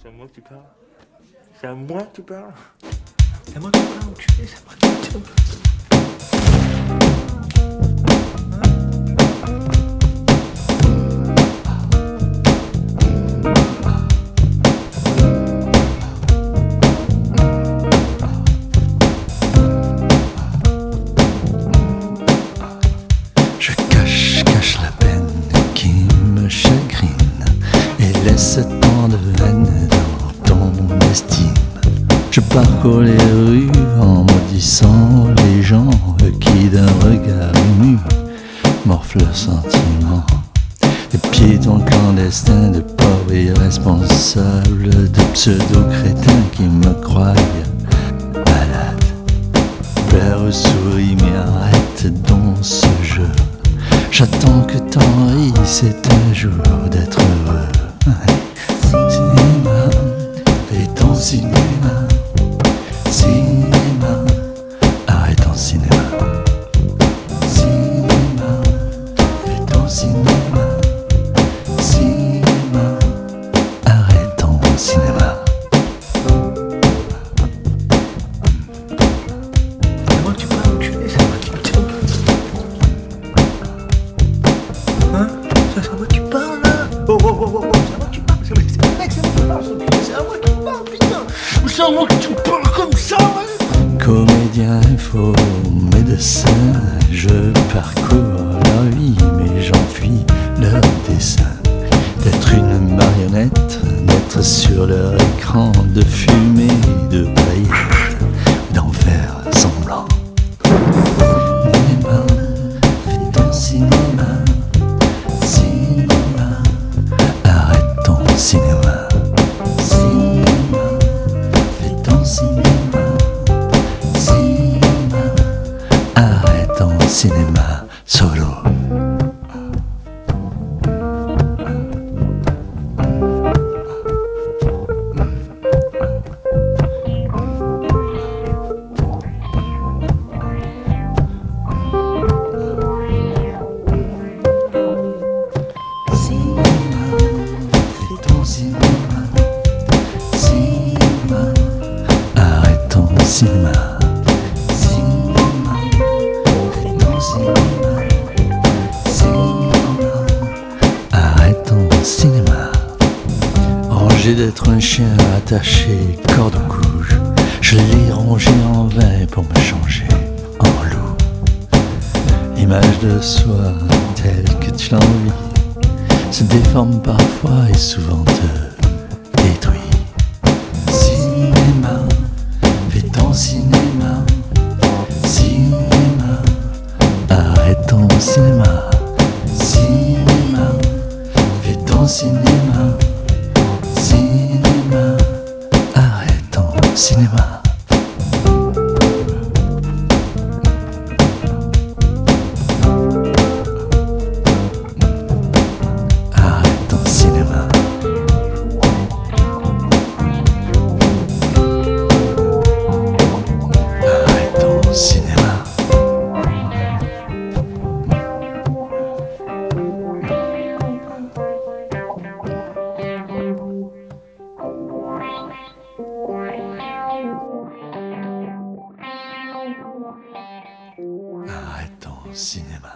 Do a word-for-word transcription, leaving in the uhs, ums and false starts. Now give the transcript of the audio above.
C'est à moi que tu parles. C'est à moi que tu parles. C'est à moi que tu parles, enculé, c'est à moi que tu parles. Je cache, cache la peine qui me chagrine et laisse tant de haine dans ton estime. Je parcours les rues en maudissant les gens qui d'un regard ému morflent le sentiment. Des piétons clandestins, de pauvres irresponsables, de pseudo-crétins qui me croient malade. Pleure, souris, mais arrête donc ce jeu. J'attends que t'en ris, c'est un jour d'être heureux. Cinéma, fais ton cinéma. Cinéma, arrête ton cinéma. Cinéma, fais ton cinéma. Cinéma, arrête ton cinéma. C'est à moi que tu parles, enculé, c'est à moi que tu parles. Hein? C'est à moi que tu parles là? Oh, oh, oh, oh, oh, c'est à moi que tu parles. C'est mec, c'est mec, c'est à moi que tu parles, enculé, c'est à moi que tu parles, putain. C'est à moi que tu parles comme ça, ouais. Comédien, faux médecin, je parcours leur vie, mais j'enfuis leur dessin. D'être une marionnette, d'être sur leur écran, de fumer, de paillettes, d'en faire semblant. Cinéma, fais ton cinéma. Cinéma, arrête ton cinéma. Cinéma, fais ton cinéma. Cinéma, arrête ton cinéma solo. Cinéma, cinéma, fais ton cinéma. Cinéma, arrête ton cinéma. Rangé d'être un chien attaché, corde au cou, je l'ai rongé en vain pour me changer en loup. Image de soi telle que tu l'envies se déforme parfois et souvent te détruit. Cinéma, fais ton cinéma. Cinéma, arrête ton cinéma. Cinéma, fais ton cinéma. Cinéma, arrête ton cinéma. Arrête ton cinéma. Cinéma. Arrête ton cinéma.